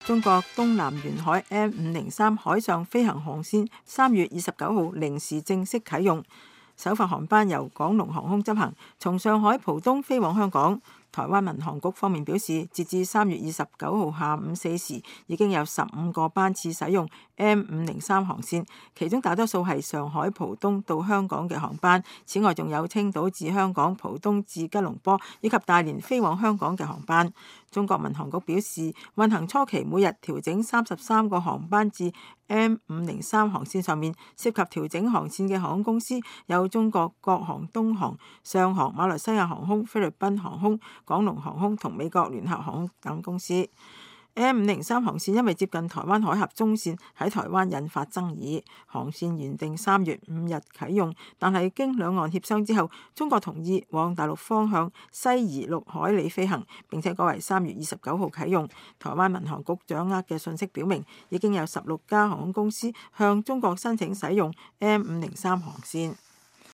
中國東南沿海 M503 海上飛行航線3月29號零時正式啟用，首發航班由港龍航空執行，從上海浦東飛往香港。台灣民航局方面表示，截至3月29號下午4時，已經有15個班次使用 M503 航線，其中大多數係上海浦東到香港嘅航班。此外，仲有青島至香港、浦東至吉隆坡以及大連飛往香港嘅航班。中國民航局表示，運行初期每日調整33個航班至 M503 航線上面，涉及調整航線嘅航空公司有中國國航、東航、上航、馬來西亞航空、菲律賓航空、港龍航空同美國聯合航空等公司。M503 航線因為接近台灣海峽中線，喺台灣引發爭議。航線原定3月5日啟用，但係經兩岸協商之後，中國同意往大陸方向西移6海里飛行，並且改為3月29號啟用。台灣民航局掌握嘅信息表明，已經有16家航空公司向中國申請使用 M503 航線。